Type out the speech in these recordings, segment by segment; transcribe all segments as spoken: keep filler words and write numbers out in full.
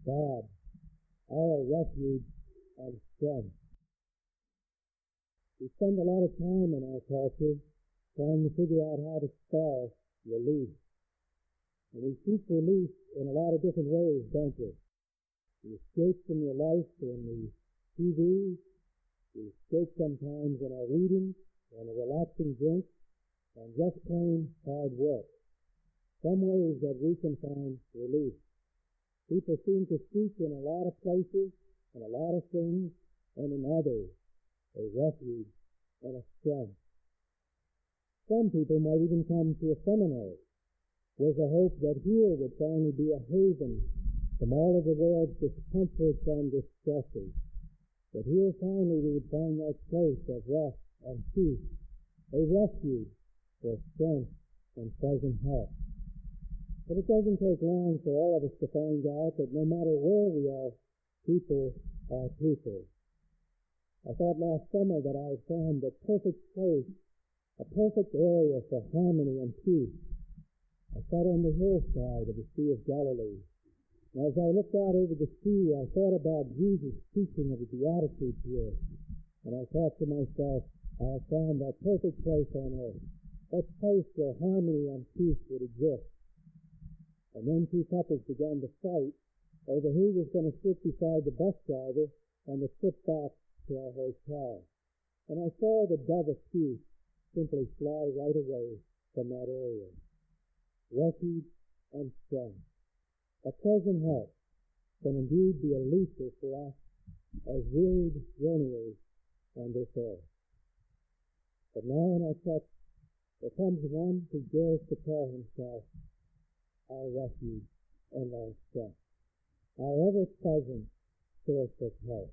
God, our refuge and strength. We spend a lot of time in our culture trying to figure out how to spell relief. And we seek relief in a lot of different ways, don't we? We escape from your life in the T V. We escape sometimes in our reading and a relaxing drink and just plain hard work. Some ways that we can find relief. People seem to seek in a lot of places and a lot of things, and in others, a refuge and a strength. Some people might even come to a seminary with the hope that here would finally be a haven from all of the world's discomforts and distresses. That here finally we would find that place of rest and peace, a refuge for strength and present help. But it doesn't take long for all of us to find out that no matter where we are, people are people. I thought last summer that I had found the perfect place, a perfect area for harmony and peace. I sat on the hillside of the Sea of Galilee. And as I looked out over the sea, I thought about Jesus' teaching of the Beatitudes here. And I thought to myself, I have found that perfect place on earth, that place where harmony and peace would exist. And then two couples began to fight over who was going to sit beside the bus driver on the trip back to our hotel. And I saw the dove of peace simply fly right away from that area. Refuge and strength. A present help can indeed be a leader for us as wearied journeyers on this earth. But now in our text, there comes one who dares to call himself our refuge and our strength, our ever-present source of help.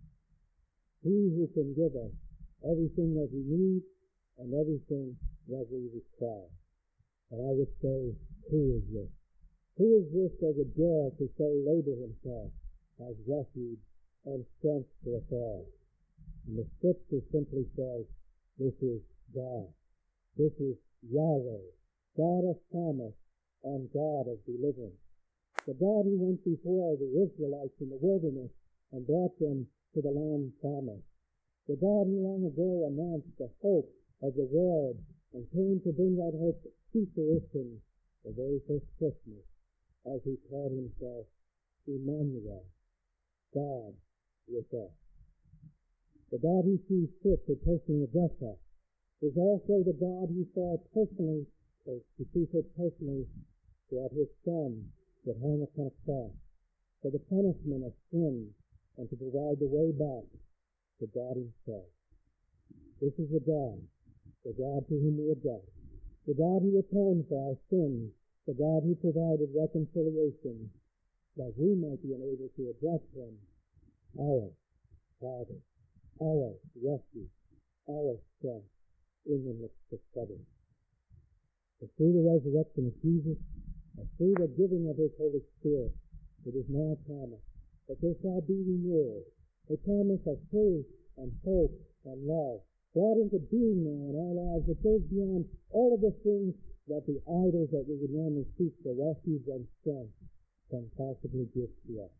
He who can give us everything that we need and everything that we require. And I would say, who is this? Who is this that would dare to so label himself as refuge and strength to us all? And the scripture simply says, this is God. This is Yahweh, God of promise and God of deliverance. The God who went before the Israelites in the wilderness and brought them to the land promised. The God who long ago announced the hope of the world and came to bring that hope to fruition the very first Christmas, as he called himself Emmanuel, God with us. The God who sees fit to personally address us is also the God who saw personally, or to see fit personally, that his Son would hang upon a cross for the punishment of sin and to provide the way back to God himself. This is the God, the God to whom we address, the God who atoned for our sins, the God who provided reconciliation, that we might be able to address him, our Father, our refuge, our strength in the midst of trouble. But through the resurrection of Jesus, and through the giving of his Holy Spirit, it is now promised that there shall be renewal, a promise of faith and hope and love, brought into being now in our lives that goes beyond all of the things that the idols that we would normally seek for refuge and strength can possibly give to us.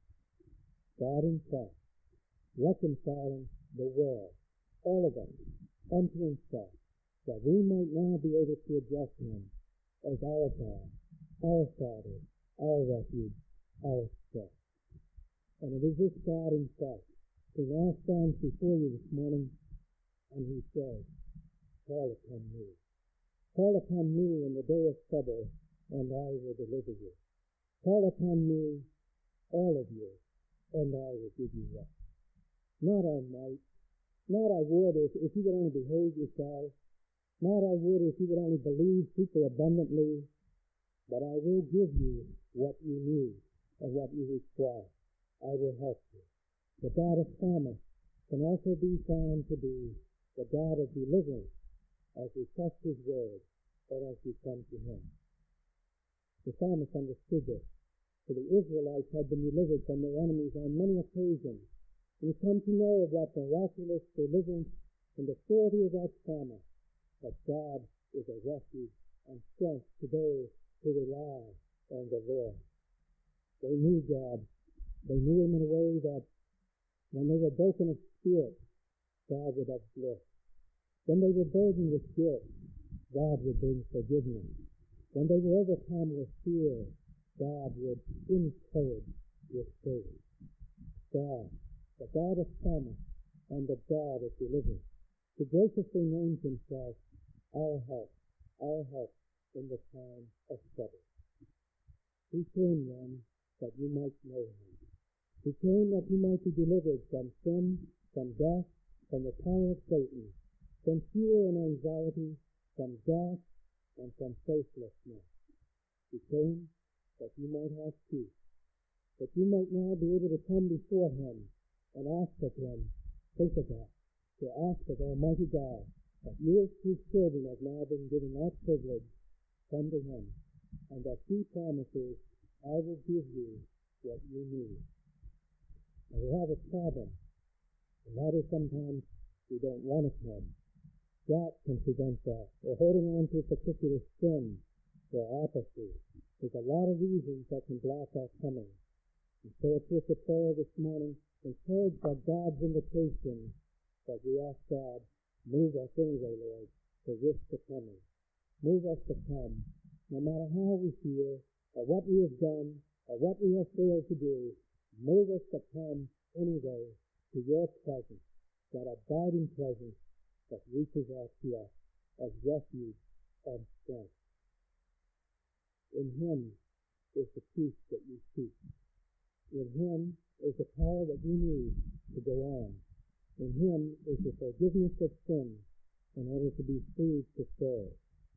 God himself, reconciling the world, all of us, unto himself, that we might now be able to address him as our God, our Father, our refuge, our strength. And it is this God himself who now stands before you this morning, and he says, call upon me. Call upon me in the day of trouble, and I will deliver you. Call upon me, all of you, and I will give you rest. Not I might, not I would if, if you would only behave yourself, not I would if you would only believe super abundantly, but I will give you what you need and what you require. I will help you. The God of promise can also be found to be the God of deliverance as we trust his word and as we come to him. The psalmist understood this, for the Israelites had been delivered from their enemies on many occasions. We come to know of that miraculous deliverance and the surety of that promise, that God is a refuge and strength to those who rely on the Lord. They knew God They knew him in a way that when they were broken of spirit, God would have bliss. When they were burdened with guilt, God would bring forgiveness. When they were overcome with fear, God would encourage with faith. God, the God of promise and the God of deliverance, who graciously names himself our help, our help in the time of trouble. He came then that you might know him. He came that you might be delivered from sin, from death, from the power of Satan, from fear and anxiety, from doubt, and from faithlessness. He came that you might have peace, that you might now be able to come before him and ask of him, think of that, to ask of Almighty God that you as his children have now been given that privilege, come to him, and that he promises, I will give you what you need. Now we have a problem, and that is sometimes we don't want to come. Doubt can prevent that, or holding on to a particular sin, or apathy. There's a lot of reasons that can block our coming. And so it's with the prayer this morning, encouraged by God's invitation, that we ask God, move us anyway, Lord, to risk the coming. Move us to come, no matter how we feel, or what we have done, or what we have failed to do. Move us to come anyway to your presence, that abiding presence that reaches out to us as refuge and strength. In him is the peace that you seek. In him is the power that you need to go on. In him is the forgiveness of sin in order to be free to serve.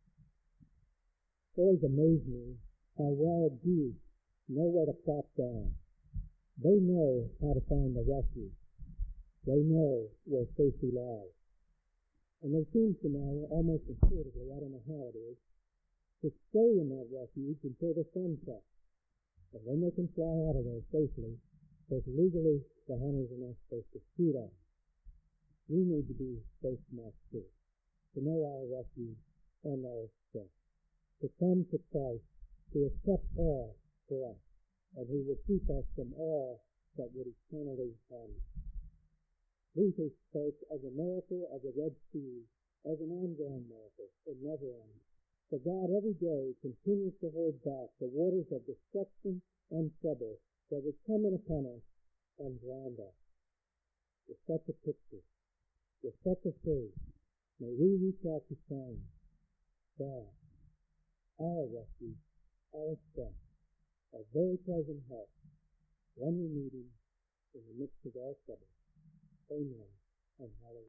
It always amazes me how well bees know where to plop down. They know how to find the refuge. They know where safety lies. And they seem to know, almost intuitively, I don't know how it is, to stay in that refuge until the sun sets. And then they can fly out of there safely, because legally the hunters are not supposed to shoot at them. We need to be so smart too, to know our refuge and our strength, to come to Christ, to accept all for us, and he will keep us from all that would eternally harm us. Luther spoke of the miracle of the Red Sea as an ongoing miracle. It never ends. For God every day continues to hold back the waters of destruction and trouble that would come in upon us and drown us. With such a picture, with such a faith, may we reach out to find God, our refuge, our strength, a very present help, when we need him in the midst of our trouble. Amen and hallelujah.